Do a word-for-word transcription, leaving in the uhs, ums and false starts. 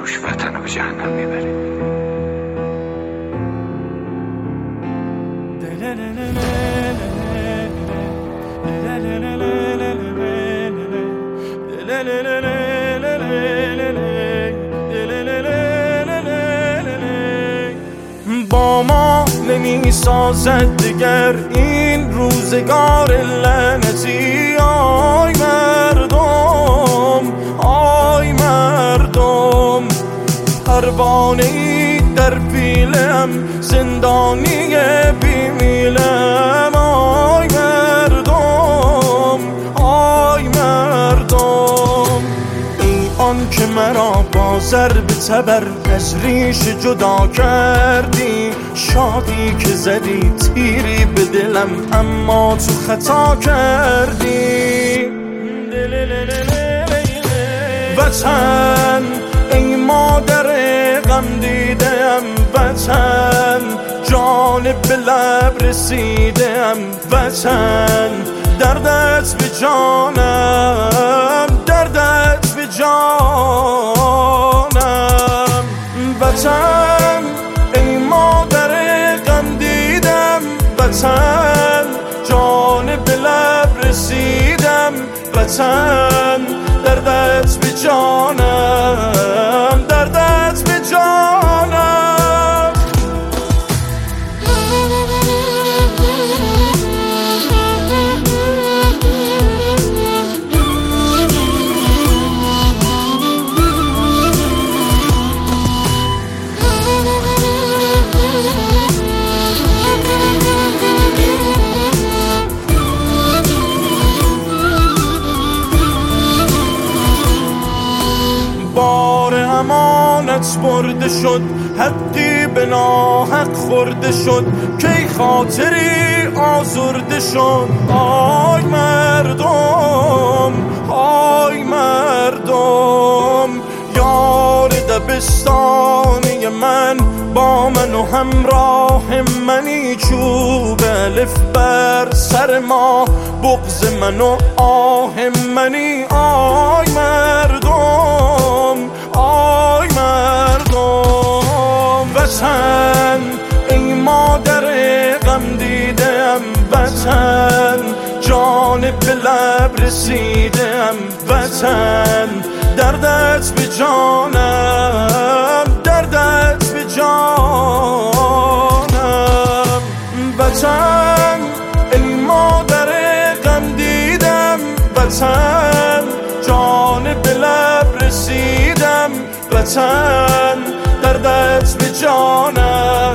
فروش وطن رو به جهنم میبره. با ما نمی سازد دیگر این روزگار لعنتی. آی مردم، آی مردم، پروانه‌ای در پیلم، زندانی بیمیلم. آی مردم، آی مردم، ای آن که مرا با ضرب تبر از ریش جدا کردی. شادی که زدی تیری به دلم اما تو خطا کردی. وطن ای مادر غم دیدم، وطن جان به لب رسیدم. وطن دردت به جانم، دردت به جانم. وطن ای مادر غم دیدم، وطن جان به لب رسیدم. وطن دردت به جانم، دردت به جانم. بار امانت برده شد، حقی به ناحق خورده شد، کی خاطری آزرده شد. آی مردم، آی مردم، یار دبستانی من با من و همراه منی. چوب الف بر سر ما، بغض من و آه منی. آی مردم، آی مردم، وطن ای مادر غم دیدم. وطن جان به لب رسیدم. وطن دردت به جانم، دردت به جانم. وطن ای مادر غم دیدم، وطن جان به لب رسیدم. وطن دردت به جانم.